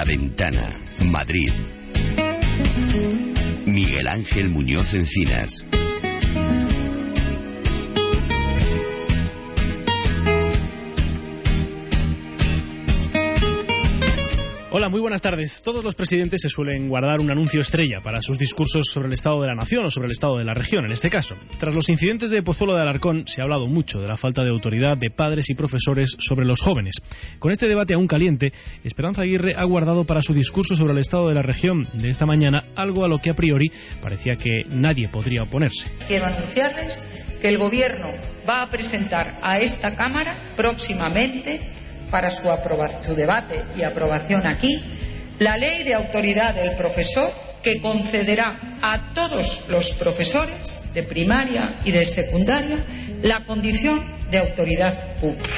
Ventana, Madrid. Miguel Ángel Muñoz Encinas. Hola, muy buenas tardes. Todos los presidentes se suelen guardar un anuncio estrella para sus discursos sobre el estado de la nación o sobre el estado de la región, en este caso. Tras los incidentes de Pozuelo de Alarcón, se ha hablado mucho de la falta de autoridad de padres y profesores sobre los jóvenes. Con este debate aún caliente, Esperanza Aguirre ha guardado para su discurso sobre el estado de la región de esta mañana algo a lo que a priori parecía que nadie podría oponerse. Quiero anunciarles que el Gobierno va a presentar a esta Cámara próximamente, para su debate y aprobación aquí, la Ley de Autoridad del Profesor, que concederá a todos los profesores de primaria y de secundaria la condición de autoridad pública.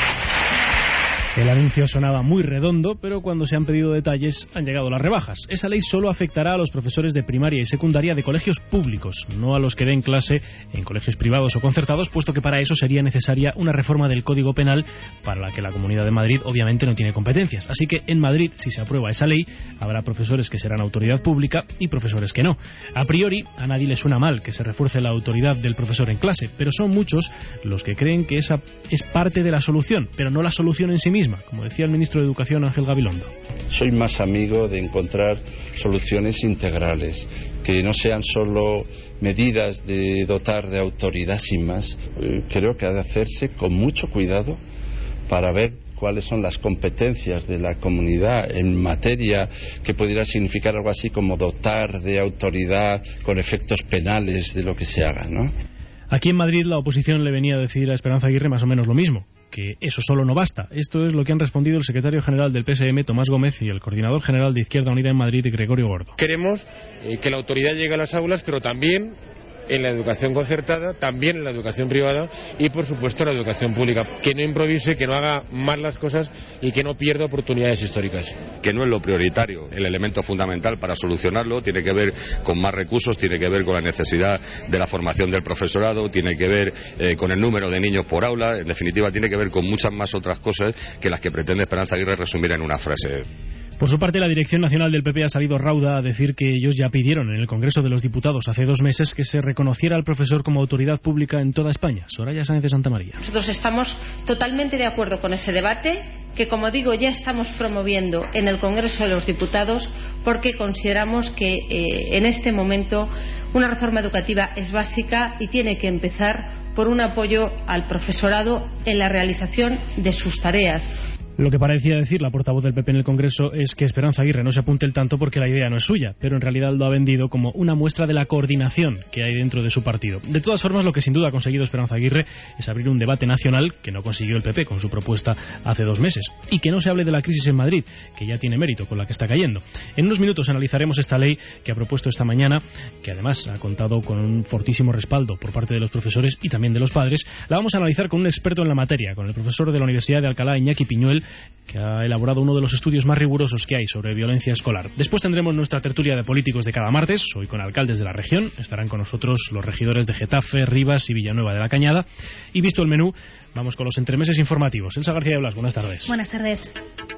El anuncio sonaba muy redondo, pero cuando se han pedido detalles han llegado las rebajas. Esa ley solo afectará a los profesores de primaria y secundaria de colegios públicos, no a los que den clase en colegios privados o concertados, puesto que para eso sería necesaria una reforma del Código Penal, para la que la Comunidad de Madrid obviamente no tiene competencias. Así que en Madrid, si se aprueba esa ley, habrá profesores que serán autoridad pública y profesores que no. A priori, a nadie le suena mal que se refuerce la autoridad del profesor en clase, pero son muchos los que creen que esa es parte de la solución, pero no la solución en sí misma, como decía el ministro de Educación, Ángel Gabilondo. Soy más amigo de encontrar soluciones integrales, que no sean solo medidas de dotar de autoridad sin más. Creo que ha de hacerse con mucho cuidado para ver cuáles son las competencias de la comunidad en materia que pudiera significar algo así como dotar de autoridad con efectos penales de lo que se haga, ¿no? Aquí en Madrid la oposición le venía a decir a Esperanza Aguirre más o menos lo mismo, que eso solo no basta. Esto es lo que han respondido el secretario general del PSM, Tomás Gómez, y el coordinador general de Izquierda Unida en Madrid, Gregorio Gordo. Queremos que la autoridad llegue a las aulas, pero también en la educación concertada, también en la educación privada y, por supuesto, en la educación pública. Que no improvise, que no haga mal las cosas y que no pierda oportunidades históricas. Que no es lo prioritario. El elemento fundamental para solucionarlo tiene que ver con más recursos, tiene que ver con la necesidad de la formación del profesorado, tiene que ver con el número de niños por aula. En definitiva, tiene que ver con muchas más otras cosas que las que pretende Esperanza Aguirre resumir en una frase. Por su parte, la Dirección Nacional del PP ha salido rauda a decir que ellos ya pidieron en el Congreso de los Diputados hace 2 meses que se reconociera al profesor como autoridad pública en toda España. Soraya Sáenz de Santamaría. Nosotros estamos totalmente de acuerdo con ese debate, que, como digo, ya estamos promoviendo en el Congreso de los Diputados, porque consideramos que en este momento una reforma educativa es básica y tiene que empezar por un apoyo al profesorado en la realización de sus tareas. Lo que parecía decir la portavoz del PP en el Congreso es que Esperanza Aguirre no se apunte el tanto porque la idea no es suya, pero en realidad lo ha vendido como una muestra de la coordinación que hay dentro de su partido. De todas formas, lo que sin duda ha conseguido Esperanza Aguirre es abrir un debate nacional que no consiguió el PP con su propuesta hace 2 meses, y que no se hable de la crisis en Madrid, que ya tiene mérito con la que está cayendo. En unos minutos analizaremos esta ley que ha propuesto esta mañana, que además ha contado con un fortísimo respaldo por parte de los profesores y también de los padres. La vamos a analizar con un experto en la materia, con el profesor de la Universidad de Alcalá, Iñaki Piñuel, que ha elaborado uno de los estudios más rigurosos que hay sobre violencia escolar. Después tendremos nuestra tertulia de políticos de cada martes, hoy con alcaldes de la región. Estarán con nosotros los regidores de Getafe, Rivas y Villanueva de la Cañada. Y visto el menú, vamos con los entremeses informativos. Elsa García de Blas, buenas tardes. Buenas tardes.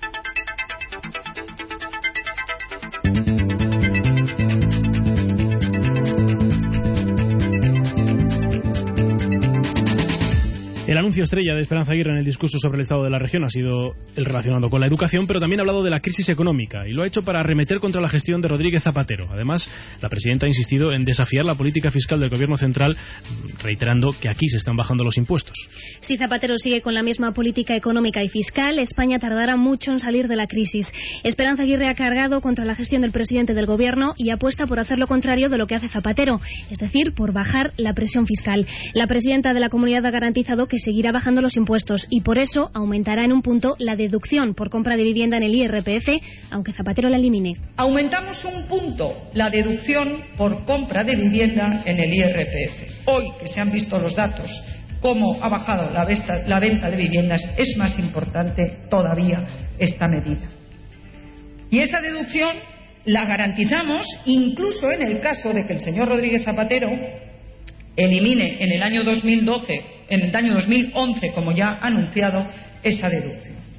El anuncio estrella de Esperanza Aguirre en el discurso sobre el estado de la región ha sido el relacionado con la educación, pero también ha hablado de la crisis económica, y lo ha hecho para arremeter contra la gestión de Rodríguez Zapatero. Además, la presidenta ha insistido en desafiar la política fiscal del Gobierno central, reiterando que aquí se están bajando los impuestos. Si Zapatero sigue con la misma política económica y fiscal, España tardará mucho en salir de la crisis. Esperanza Aguirre ha cargado contra la gestión del presidente del Gobierno y apuesta por hacer lo contrario de lo que hace Zapatero, es decir, por bajar la presión fiscal. La presidenta de la Comunidad ha garantizado que seguirá bajando los impuestos y por eso aumentará en un punto la deducción por compra de vivienda en el IRPF, aunque Zapatero la elimine. Aumentamos un punto la deducción por compra de vivienda en el IRPF. Hoy que se han visto los datos, cómo ha bajado la venta de viviendas, es más importante todavía esta medida. Y esa deducción la garantizamos incluso en el caso de que el señor Rodríguez Zapatero elimine en el año 2011, como ya ha anunciado, esa deducción.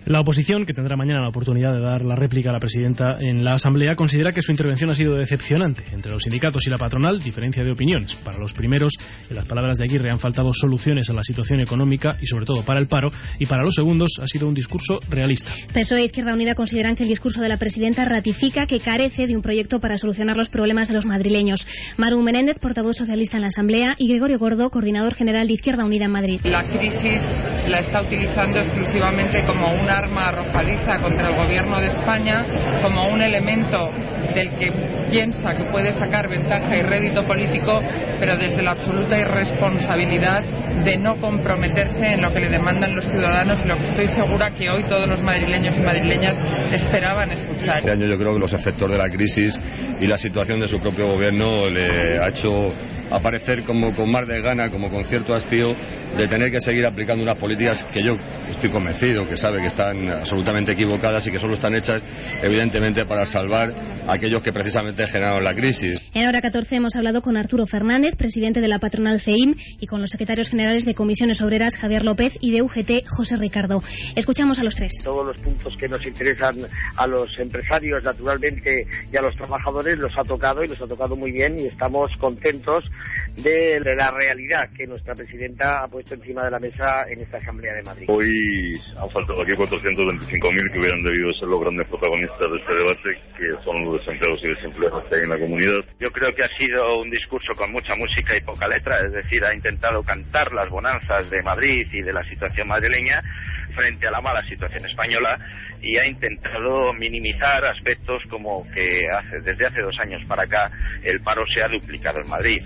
La oposición, que tendrá mañana la oportunidad de dar la réplica a la presidenta en la Asamblea, considera que su intervención ha sido decepcionante. Entre los sindicatos y la patronal, diferencia de opiniones. Para los primeros, en las palabras de Aguirre, han faltado soluciones a la situación económica y sobre todo para el paro, y para los segundos ha sido un discurso realista. PSOE e Izquierda Unida consideran que el discurso de la presidenta ratifica que carece de un proyecto para solucionar los problemas de los madrileños. Maru Menéndez, portavoz socialista en la Asamblea, y Gregorio Gordo, coordinador general de Izquierda Unida en Madrid. La crisis la está utilizando exclusivamente como una arma arrojadiza contra el gobierno de España, como un elemento del que piensa que puede sacar ventaja y rédito político, pero desde la absoluta irresponsabilidad de no comprometerse en lo que le demandan los ciudadanos y lo que estoy segura que hoy todos los madrileños y madrileñas esperaban escuchar. Este año yo creo que los efectos de la crisis y la situación de su propio gobierno le ha hecho aparecer como con más desgana, como con cierto hastío de tener que seguir aplicando unas políticas que yo estoy convencido que sabe que están absolutamente equivocadas y que solo están hechas evidentemente para salvar a aquellos que precisamente generaron la crisis. En Hora 14 hemos hablado con Arturo Fernández, presidente de la patronal CEIM, y con los secretarios generales de Comisiones Obreras, Javier López, y de UGT, José Ricardo. Escuchamos a los tres. Todos los puntos que nos interesan a los empresarios, naturalmente, y a los trabajadores los ha tocado, y los ha tocado muy bien, y estamos contentos de la realidad que nuestra presidenta ha puesto encima de la mesa en esta Asamblea de Madrid. Hoy han faltado aquí 425.000 que hubieran debido ser los grandes protagonistas de este debate, que son los desempleados y desempleados que hay en la comunidad. Yo creo que ha sido un discurso con mucha música y poca letra, es decir, ha intentado cantar las bonanzas de Madrid y de la situación madrileña frente a la mala situación española, y ha intentado minimizar aspectos como que desde hace 2 años para acá el paro se ha duplicado en Madrid.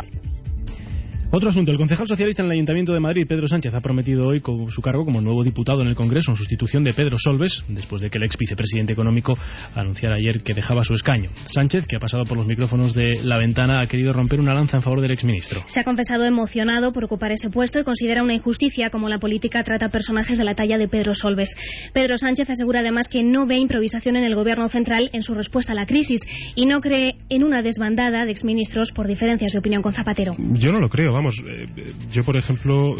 Otro asunto, el concejal socialista en el Ayuntamiento de Madrid, Pedro Sánchez, ha prometido hoy su cargo como nuevo diputado en el Congreso en sustitución de Pedro Solbes, después de que el ex vicepresidente económico anunciara ayer que dejaba su escaño. Sánchez, que ha pasado por los micrófonos de La Ventana, ha querido romper una lanza en favor del exministro. Se ha confesado emocionado por ocupar ese puesto y considera una injusticia como la política trata a personajes de la talla de Pedro Solbes. Pedro Sánchez asegura además que no ve improvisación en el gobierno central en su respuesta a la crisis y no cree en una desbandada de exministros por diferencias de opinión con Zapatero. Yo no lo creo, vamos. Yo, por ejemplo,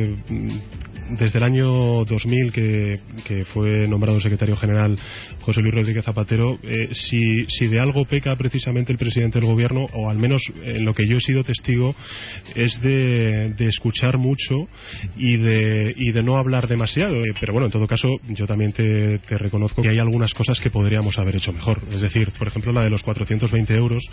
desde el año 2000 que fue nombrado secretario general José Luis Rodríguez Zapatero, si de algo peca precisamente el presidente del gobierno, o al menos en lo que yo he sido testigo, es de escuchar mucho y de no hablar demasiado. Pero bueno, en todo caso, yo también te reconozco que hay algunas cosas que podríamos haber hecho mejor. Es decir, por ejemplo, la de los 420 euros,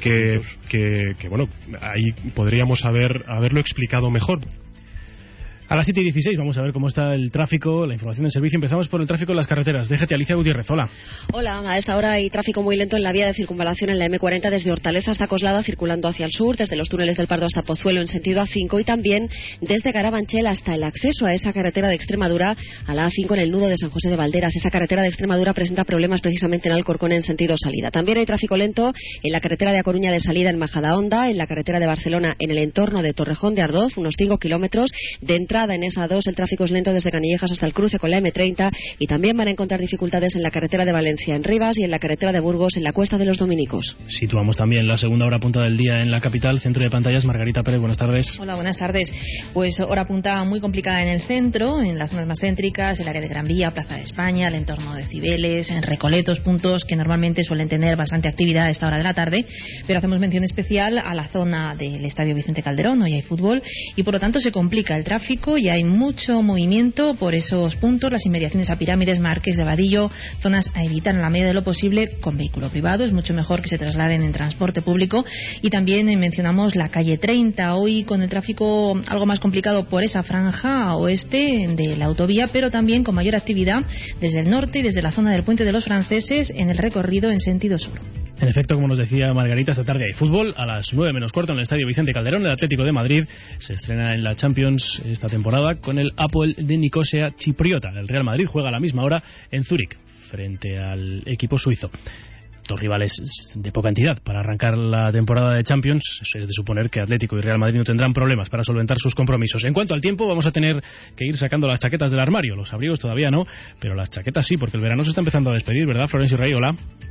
que bueno, ahí podríamos haberlo explicado mejor. A las 7:16 vamos a ver cómo está el tráfico, la información del servicio. Empezamos por el tráfico en las carreteras. Déjate, Alicia Gutiérrez. Hola. Hola, a esta hora hay tráfico muy lento en la vía de circunvalación en la M40 desde Hortaleza hasta Coslada, circulando hacia el sur, desde los túneles del Pardo hasta Pozuelo en sentido A5, y también desde Carabanchel hasta el acceso a esa carretera de Extremadura, a la A5 en el nudo de San José de Valderas. Esa carretera de Extremadura presenta problemas precisamente en Alcorcón en sentido salida. También hay tráfico lento en la carretera de A Coruña de salida en Majadahonda, en la carretera de Barcelona en el entorno de Torrejón de Ardoz, unos 5 kilómetros. De entrada en esa 2 el tráfico es lento desde Canillejas hasta el cruce con la M30, y también van a encontrar dificultades en la carretera de Valencia en Rivas y en la carretera de Burgos en la Cuesta de los Dominicos. Situamos también la segunda hora punta del día en la capital. Centro de pantallas, Margarita Pérez, buenas tardes. Hola, buenas tardes. Pues hora punta muy complicada en el centro, en las zonas más céntricas, el área de Gran Vía, Plaza de España, el entorno de Cibeles, en Recoletos, puntos que normalmente suelen tener bastante actividad a esta hora de la tarde, pero hacemos mención especial a la zona del Estadio Vicente Calderón. Hoy hay fútbol y por lo tanto se complica el tráfico y hay mucho movimiento por esos puntos, las inmediaciones a Pirámides, Marqués de Vadillo, zonas a evitar en la medida de lo posible con vehículo privado. Es mucho mejor que se trasladen en transporte público. Y también mencionamos la calle 30, hoy con el tráfico algo más complicado por esa franja oeste de la autovía, pero también con mayor actividad desde el norte y desde la zona del Puente de los Franceses en el recorrido en sentido sur. En efecto, como nos decía Margarita, esta tarde hay fútbol. A las 9 menos cuarto en el Estadio Vicente Calderón, el Atlético de Madrid se estrena en la Champions esta temporada con el Apoel de Nicosia chipriota. El Real Madrid juega a la misma hora en Zúrich frente al equipo suizo. Dos rivales de poca entidad para arrancar la temporada de Champions. Es de suponer que Atlético y Real Madrid no tendrán problemas para solventar sus compromisos. En cuanto al tiempo, vamos a tener que ir sacando las chaquetas del armario. Los abrigos todavía no, pero las chaquetas sí, porque el verano se está empezando a despedir, ¿verdad, Florencio Rey? Hola.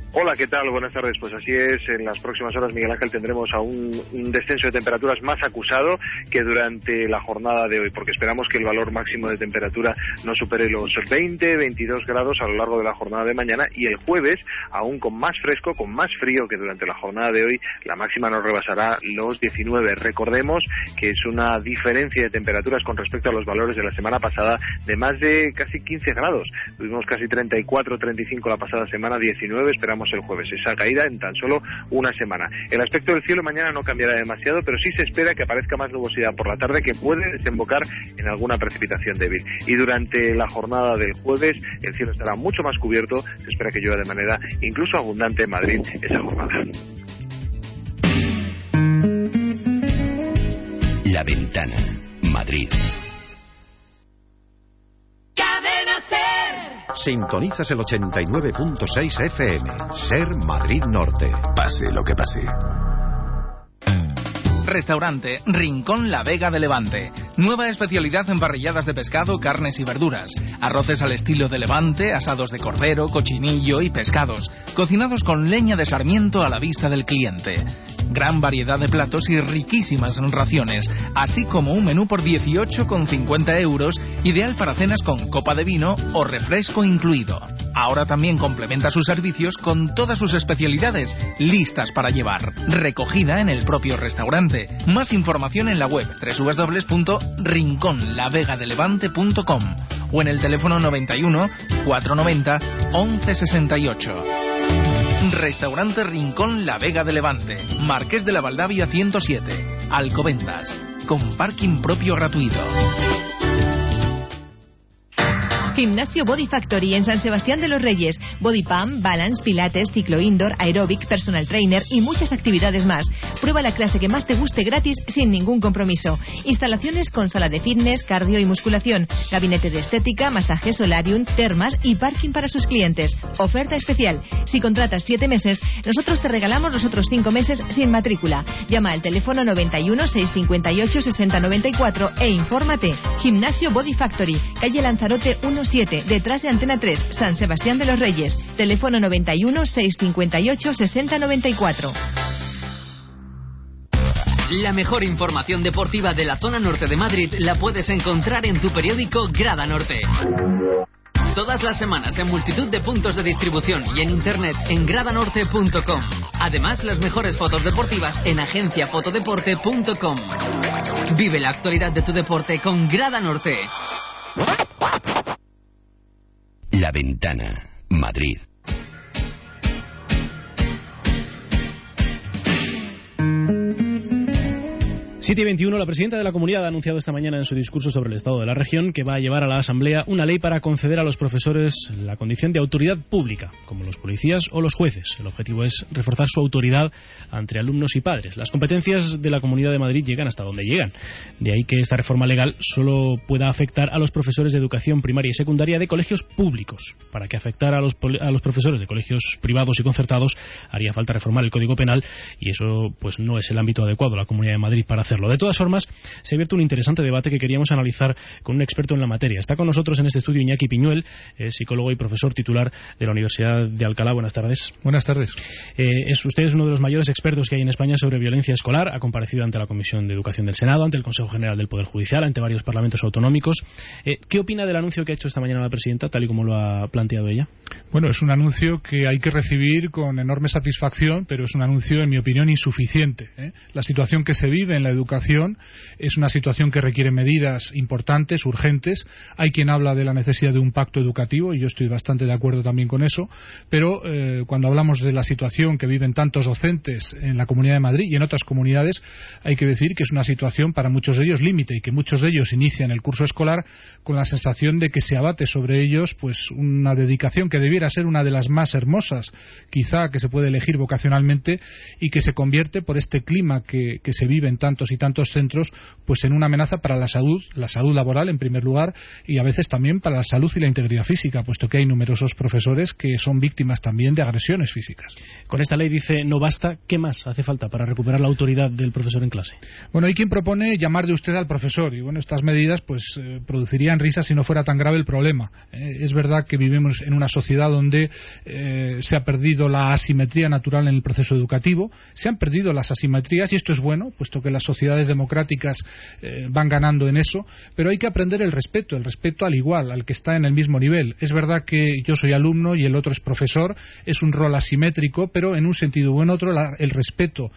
Hola, ¿qué tal? Buenas tardes. Pues así es, en las próximas horas, Miguel Ángel, tendremos a un descenso de temperaturas más acusado que durante la jornada de hoy, porque esperamos que el valor máximo de temperatura no supere los 20-22 grados a lo largo de la jornada de mañana, y el jueves, aún con más fresco, con más frío que durante la jornada de hoy, la máxima nos rebasará los 19. Recordemos que es una diferencia de temperaturas con respecto a los valores de la semana pasada de más de casi 15 grados. Tuvimos casi 34-35 la pasada semana, 19 esperamos el jueves. Esa caída en tan solo una semana. El aspecto del cielo mañana no cambiará demasiado, pero sí se espera que aparezca más nubosidad por la tarde, que puede desembocar en alguna precipitación débil. Y durante la jornada del jueves el cielo estará mucho más cubierto. Se espera que llueva de manera incluso abundante en Madrid esa jornada. La Ventana, Madrid. Sintonizas el 89.6 FM. Ser Madrid Norte. Pase lo que pase. Restaurante Rincón La Vega de Levante. Nueva especialidad en parrilladas de pescado, carnes y verduras. Arroces al estilo de Levante, asados de cordero, cochinillo y pescados. Cocinados con leña de sarmiento a la vista del cliente. Gran variedad de platos y riquísimas raciones. Así como un menú por 18,50 euros, ideal para cenas con copa de vino o refresco incluido. Ahora también complementa sus servicios con todas sus especialidades listas para llevar. Recogida en el propio restaurante. Más información en la web www.rinconlavegadelevante.com o en el teléfono 91 490 1168. Restaurante Rincón La Vega de Levante, Marqués de la Valdavia 107, Alcobendas, con parking propio gratuito. Gimnasio Body Factory en San Sebastián de los Reyes. Body Pump, Balance, Pilates, Ciclo Indoor, Aeróbic, Personal Trainer y muchas actividades más. Prueba la clase que más te guste gratis sin ningún compromiso. Instalaciones con sala de fitness, cardio y musculación. Gabinete de estética, masaje, solarium, termas y parking para sus clientes. Oferta especial. Si contratas 7 meses, nosotros te regalamos los otros 5 meses sin matrícula. Llama al teléfono 91 658 6094 e infórmate. Gimnasio Body Factory, calle Lanzarote 17, detrás de Antena 3, San Sebastián de los Reyes. Teléfono 91 658 6094. La mejor información deportiva de la zona norte de Madrid la puedes encontrar en tu periódico Grada Norte. Todas las semanas en multitud de puntos de distribución y en internet en gradanorte.com. Además, las mejores fotos deportivas en agenciafotodeporte.com. Vive la actualidad de tu deporte con Grada Norte. La Ventana, Madrid. y 21, la presidenta de la Comunidad ha anunciado esta mañana en su discurso sobre el estado de la región que va a llevar a la Asamblea una ley para conceder a los profesores la condición de autoridad pública, como los policías o los jueces. El objetivo es reforzar su autoridad entre alumnos y padres. Las competencias de la Comunidad de Madrid llegan hasta donde llegan. De ahí que esta reforma legal solo pueda afectar a los profesores de educación primaria y secundaria de colegios públicos. Para que afectara a los profesores de colegios privados y concertados haría falta reformar el Código Penal y eso pues no es el ámbito adecuado de la Comunidad de Madrid para hacerlo. De todas formas, se ha abierto un interesante debate que queríamos analizar con un experto en la materia. Está con nosotros en este estudio Iñaki Piñuel, psicólogo y profesor titular de la Universidad de Alcalá. Buenas tardes. Buenas tardes. Usted es uno de los mayores expertos que hay en España sobre violencia escolar. Ha comparecido ante la Comisión de Educación del Senado, ante el Consejo General del Poder Judicial, ante varios parlamentos autonómicos. ¿Qué opina del anuncio que ha hecho esta mañana la presidenta, tal y como lo ha planteado ella? Bueno, es un anuncio que hay que recibir con enorme satisfacción, pero es un anuncio, en mi opinión, insuficiente. La situación que se vive en la educación es una situación que requiere medidas importantes, urgentes. Hay quien habla de la necesidad de un pacto educativo, y yo estoy bastante de acuerdo también con eso, pero cuando hablamos de la situación que viven tantos docentes en la Comunidad de Madrid y en otras comunidades, hay que decir que es una situación para muchos de ellos límite y que muchos de ellos inician el curso escolar con la sensación de que se abate sobre ellos pues una dedicación que debiera ser una de las más hermosas, quizá que se puede elegir vocacionalmente, y que se convierte por este clima que se vive en tantos y tantos centros pues en una amenaza para la salud laboral en primer lugar, y a veces también para la salud y la integridad física, puesto que hay numerosos profesores que son víctimas también de agresiones físicas. Con esta ley dice no basta, ¿qué más hace falta para recuperar la autoridad del profesor en clase? Bueno, hay quien propone llamar de usted al profesor, y bueno, estas medidas pues producirían risas si no fuera tan grave el problema. Es verdad que vivimos en una sociedad donde se ha perdido la asimetría natural en el proceso educativo, se han perdido las asimetrías, y esto es bueno, puesto que las sociedades democráticas van ganando en eso, pero hay que aprender el respeto al igual, al que está en el mismo nivel. Es verdad que yo soy alumno y el otro es profesor, es un rol asimétrico, pero en un sentido u en otro el respeto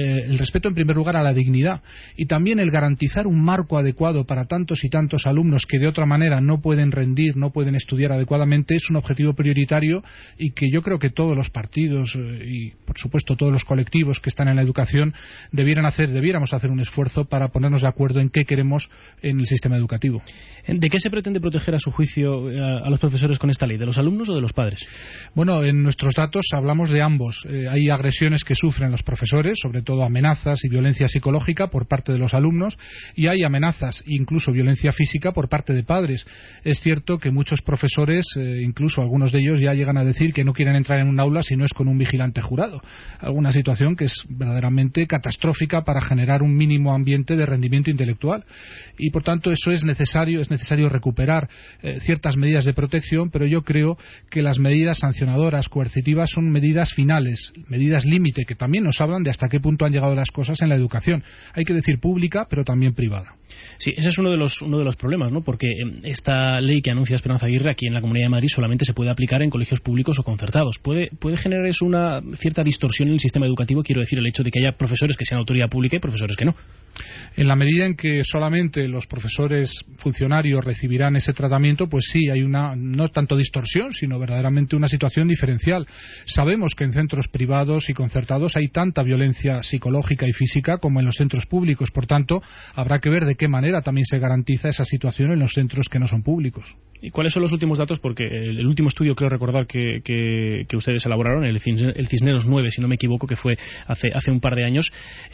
en primer lugar a la dignidad, y también el garantizar un marco adecuado para tantos y tantos alumnos que de otra manera no pueden rendir, no pueden estudiar adecuadamente, es un objetivo prioritario, y que yo creo que todos los partidos y por supuesto todos los colectivos que están en la educación debiéramos hacer un esfuerzo para ponernos de acuerdo en qué queremos en el sistema educativo. ¿De qué se pretende proteger a su juicio a los profesores con esta ley? ¿De los alumnos o de los padres? Bueno, en nuestros datos hablamos de ambos. Hay agresiones que sufren los profesores, sobre todo amenazas y violencia psicológica por parte de los alumnos, y hay amenazas, incluso violencia física por parte de padres. Es cierto que muchos profesores, incluso algunos de ellos, ya llegan a decir que no quieren entrar en un aula si no es con un vigilante jurado. Alguna situación que es verdaderamente catastrófica para generar un mínimo ambiente de rendimiento intelectual. Y por tanto eso es necesario recuperar ciertas medidas de protección, pero yo creo que las medidas sancionadoras, coercitivas, son medidas finales, medidas límite, que también nos hablan de hasta qué punto han llegado las cosas en la educación. Hay que decir pública, pero también privada. Sí, ese es uno de los problemas, ¿no? Porque esta ley que anuncia Esperanza Aguirre aquí en la Comunidad de Madrid solamente se puede aplicar en colegios públicos o concertados. ¿Puede generar eso una cierta distorsión en el sistema educativo? Quiero decir, el hecho de que haya profesores que sean autoridad pública y profesores que no. En la medida en que solamente los profesores funcionarios recibirán ese tratamiento, pues sí, hay una, no tanto distorsión, sino verdaderamente una situación diferencial. Sabemos que en centros privados y concertados hay tanta violencia psicológica y física como en los centros públicos. Por tanto, habrá que ver de qué manera también se garantiza esa situación en los centros que no son públicos. ¿Y cuáles son los últimos datos? Porque el último estudio, creo recordar que ustedes elaboraron, el Cisneros 9, si no me equivoco, que fue hace un par de años,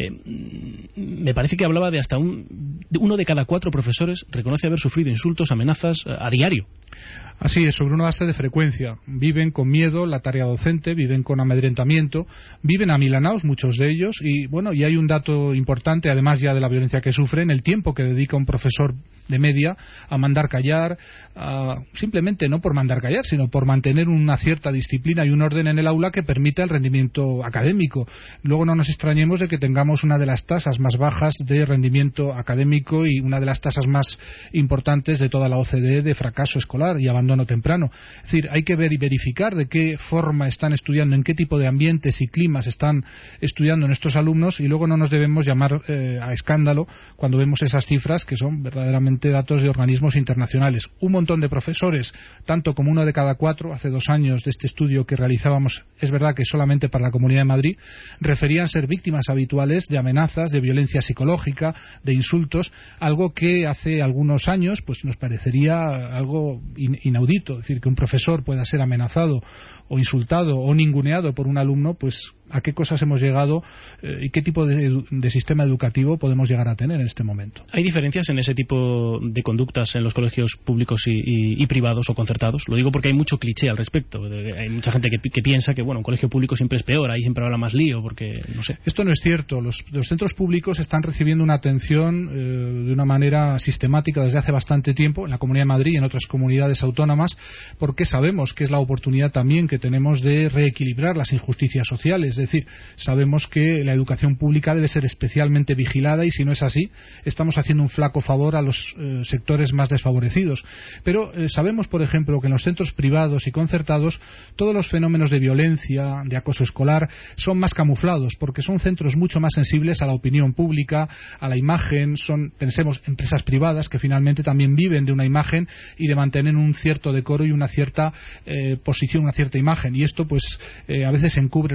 me parece que hablaba de hasta uno de cada 4 profesores reconoce haber sufrido insultos, amenazas a diario. Así es, sobre una base de frecuencia. Viven con miedo la tarea docente, viven con amedrentamiento, viven amilanaos muchos de ellos, y bueno, y hay un dato importante, además ya de la violencia que sufren, el tiempo que dedica un profesor de media a mandar callar, simplemente no por mandar callar, sino por mantener una cierta disciplina y un orden en el aula que permita el rendimiento académico. Luego no nos extrañemos de que tengamos una de las tasas más bajas de rendimiento académico y una de las tasas más importantes de toda la OCDE de fracaso escolar y abandono temprano. Es decir, hay que ver y verificar de qué forma están estudiando, en qué tipo de ambientes y climas están estudiando nuestros alumnos, y luego no nos debemos llamar a escándalo cuando vemos esas cifras que son verdaderamente datos de organismos internacionales. Un montón de profesores, tanto como uno de cada 4, hace 2 años de este estudio que realizábamos, es verdad que solamente para la Comunidad de Madrid, referían ser víctimas habituales de amenazas, de violencia psicológica, de insultos, algo que hace algunos años pues nos parecería algo inaudito. Es decir, que un profesor pueda ser amenazado o insultado o ninguneado por un alumno, pues a qué cosas hemos llegado y qué tipo de sistema educativo podemos llegar a tener en este momento. ¿Hay diferencias en ese tipo de conductas en los colegios públicos y privados o concertados? Lo digo porque hay mucho cliché al respecto. Hay mucha gente que piensa que bueno, un colegio público siempre es peor, ahí siempre habrá más lío, porque no sé. Esto no es cierto. Los centros públicos están recibiendo una atención de una manera sistemática desde hace bastante tiempo en la Comunidad de Madrid y en otras comunidades autónomas, porque sabemos que es la oportunidad también que tenemos de reequilibrar las injusticias sociales. Es decir, sabemos que la educación pública debe ser especialmente vigilada, y si no es así, estamos haciendo un flaco favor a los sectores más desfavorecidos. Pero sabemos, por ejemplo, que en los centros privados y concertados todos los fenómenos de violencia, de acoso escolar, son más camuflados, porque son centros mucho más sensibles a la opinión pública, a la imagen. Son, pensemos, empresas privadas que finalmente también viven de una imagen y de mantener un cierto decoro y una cierta posición, una cierta imagen. Y esto, pues, a veces encubre los casos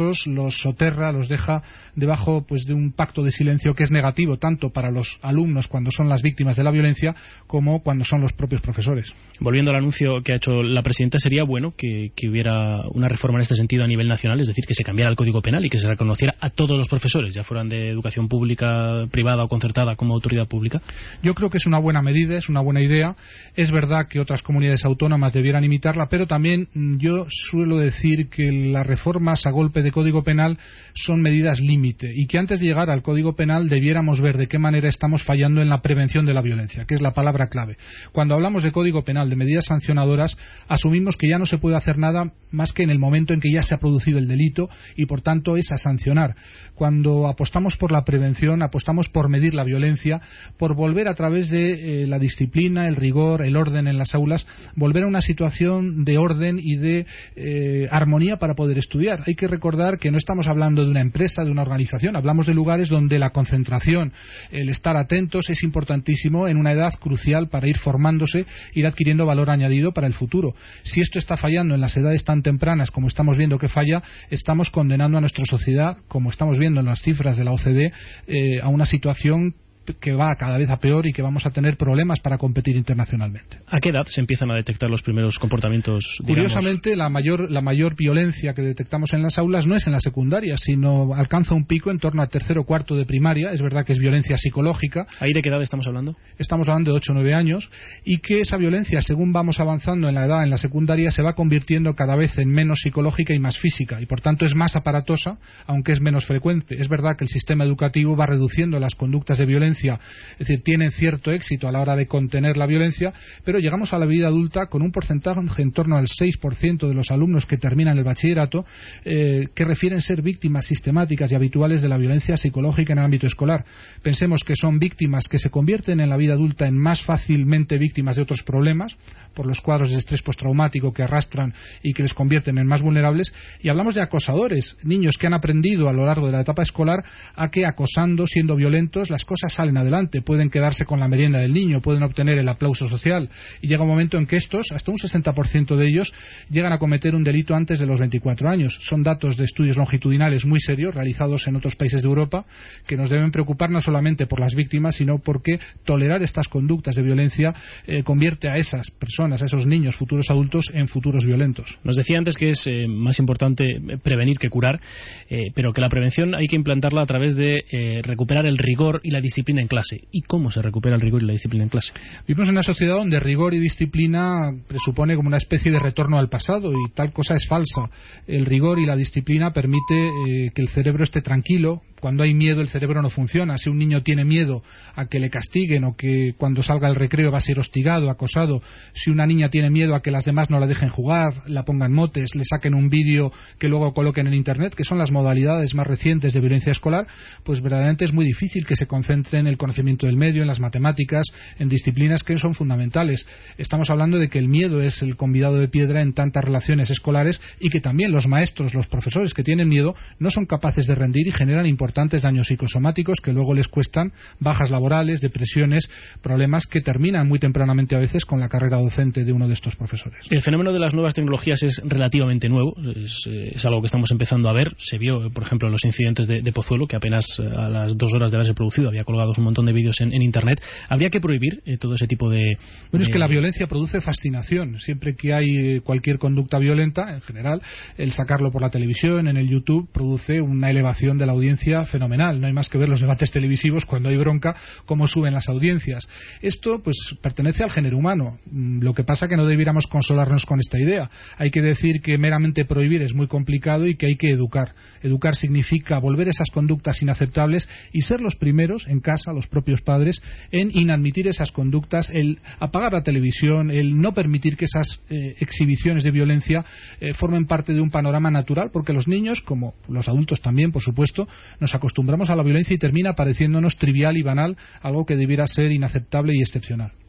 casos los soterra, los deja debajo pues de un pacto de silencio que es negativo tanto para los alumnos cuando son las víctimas de la violencia como cuando son los propios profesores. Volviendo al anuncio que ha hecho la presidenta, sería bueno que hubiera una reforma en este sentido a nivel nacional, es decir, que se cambiara el Código Penal y que se reconociera a todos los profesores, ya fueran de educación pública, privada o concertada, como autoridad pública. Yo creo que es una buena medida, es una buena idea. Es verdad que otras comunidades autónomas debieran imitarla, pero también yo suelo decir que las reformas a golpe de Código Penal son medidas límite y que antes de llegar al Código Penal debiéramos ver de qué manera estamos fallando en la prevención de la violencia, que es la palabra clave. Cuando hablamos de Código Penal, de medidas sancionadoras, asumimos que ya no se puede hacer nada más que en el momento en que ya se ha producido el delito y por tanto es a sancionar. Cuando apostamos por la prevención, apostamos por medir la violencia, por volver a través de la disciplina, el rigor, el orden en las aulas, volver a una situación de orden y de armonía para poder estudiar. Hay que recordar que no estamos hablando de una empresa, de una organización, hablamos de lugares donde la concentración, el estar atentos es importantísimo en una edad crucial para ir formándose, ir adquiriendo valor añadido para el futuro. Si esto está fallando en las edades tan tempranas como estamos viendo que falla, estamos condenando a nuestra sociedad, como estamos viendo en las cifras de la OCDE, a una situación que va cada vez a peor y que vamos a tener problemas para competir internacionalmente. ¿A qué edad se empiezan a detectar los primeros comportamientos, digamos? Curiosamente, la mayor violencia que detectamos en las aulas no es en la secundaria, sino alcanza un pico en torno al tercero o cuarto de primaria. Es verdad que es violencia psicológica. ¿Ahí de qué edad estamos hablando? Estamos hablando de 8 o 9 años, y que esa violencia, según vamos avanzando en la edad en la secundaria, se va convirtiendo cada vez en menos psicológica y más física, y por tanto es más aparatosa, aunque es menos frecuente. Es verdad que el sistema educativo va reduciendo las conductas de violencia, es decir, tienen cierto éxito a la hora de contener la violencia, pero llegamos a la vida adulta con un porcentaje en torno al 6% de los alumnos que terminan el bachillerato que refieren ser víctimas sistemáticas y habituales de la violencia psicológica en el ámbito escolar. Pensemos que son víctimas que se convierten en la vida adulta en más fácilmente víctimas de otros problemas, por los cuadros de estrés postraumático que arrastran y que les convierten en más vulnerables, y hablamos de acosadores, niños que han aprendido a lo largo de la etapa escolar a que acosando, siendo violentos, las cosas salen adelante, pueden quedarse con la merienda del niño, pueden obtener el aplauso social, y llega un momento en que estos, hasta un 60% de ellos, llegan a cometer un delito antes de los 24 años. Son datos de estudios longitudinales muy serios realizados en otros países de Europa que nos deben preocupar no solamente por las víctimas, sino porque tolerar estas conductas de violencia convierte a esas personas, a esos niños, futuros adultos, en futuros violentos. Nos decía antes que es más importante prevenir que curar, pero que la prevención hay que implantarla a través de recuperar el rigor y la disciplina en clase. ¿Y cómo se recupera el rigor y la disciplina en clase? Vivimos en una sociedad donde rigor y disciplina presupone como una especie de retorno al pasado, y tal cosa es falsa. El rigor y la disciplina permite que el cerebro esté tranquilo. Cuando hay miedo, el cerebro no funciona. Si un niño tiene miedo a que le castiguen o que cuando salga al recreo va a ser hostigado, acosado, si una niña tiene miedo a que las demás no la dejen jugar, la pongan motes, le saquen un vídeo que luego coloquen en Internet, que son las modalidades más recientes de violencia escolar, pues verdaderamente es muy difícil que se concentre en el conocimiento del medio, en las matemáticas, en disciplinas que son fundamentales. Estamos hablando de que el miedo es el convidado de piedra en tantas relaciones escolares, y que también los maestros, los profesores que tienen miedo, no son capaces de rendir y generan importantes daños psicosomáticos que luego les cuestan bajas laborales, depresiones, problemas que terminan muy tempranamente a veces con la carrera docente de uno de estos profesores. El fenómeno de las nuevas tecnologías es relativamente nuevo, es algo que estamos empezando a ver. Se vio, por ejemplo, en los incidentes de Pozuelo, que apenas a las 2 horas de haberse producido había colgado un montón de vídeos en Internet. ¿Habría que prohibir todo ese tipo de...? Bueno, es que la violencia produce fascinación. Siempre que hay cualquier conducta violenta, en general, el sacarlo por la televisión, en el YouTube, produce una elevación de la audiencia fenomenal. No hay más que ver los debates televisivos cuando hay bronca, cómo suben las audiencias. Esto, pues, pertenece al género humano. Lo que pasa que no debiéramos consolarnos con esta idea. Hay que decir que meramente prohibir es muy complicado y que hay que educar. Educar significa volver esas conductas inaceptables y ser los primeros, en casa, los propios padres, en inadmitir esas conductas, el apagar la televisión, el no permitir que esas exhibiciones de violencia formen parte de un panorama natural, porque los niños, como los adultos también, por supuesto, nos acostumbramos a la violencia y termina pareciéndonos trivial y banal, algo que debiera ser inaceptable y excepcional.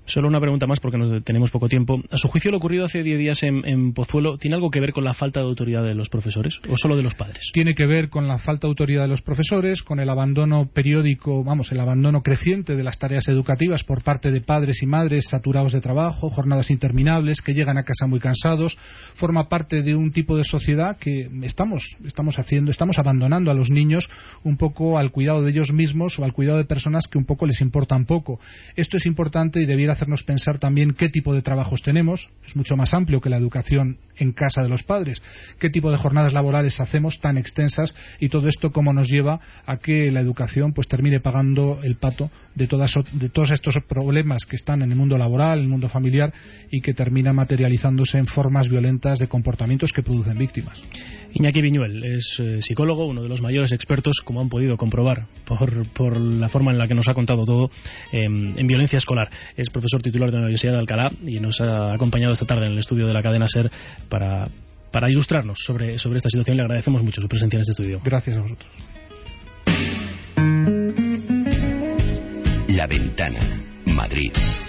Solo una pregunta más porque tenemos poco tiempo. ¿A su juicio lo ocurrido hace 10 días en Pozuelo tiene algo que ver con la falta de autoridad de los profesores o solo de los padres? Tiene que ver con la falta de autoridad de los profesores, con el abandono periódico, el abandono creciente de las tareas educativas por parte de padres y madres saturados de trabajo, jornadas interminables, que llegan a casa muy cansados. Forma parte de un tipo de sociedad que estamos abandonando a los niños un poco al cuidado de ellos mismos o al cuidado de personas que un poco les importan poco. Esto es importante y debiera hacernos pensar también qué tipo de trabajos tenemos. Es mucho más amplio que la educación en casa de los padres. Qué tipo de jornadas laborales hacemos tan extensas, y todo esto cómo nos lleva a que la educación pues termine pagando el pato de todos estos problemas que están en el mundo laboral, en el mundo familiar, y que termina materializándose en formas violentas de comportamientos que producen víctimas. Iñaki Viñuel es psicólogo, uno de los mayores expertos, como han podido comprobar por la forma en la que nos ha contado todo, en violencia escolar. Es profesor titular de la Universidad de Alcalá y nos ha acompañado esta tarde en el estudio de la cadena SER para ilustrarnos sobre esta situación. Le agradecemos mucho su presencia en este estudio. Gracias a vosotros. La Ventana, Madrid.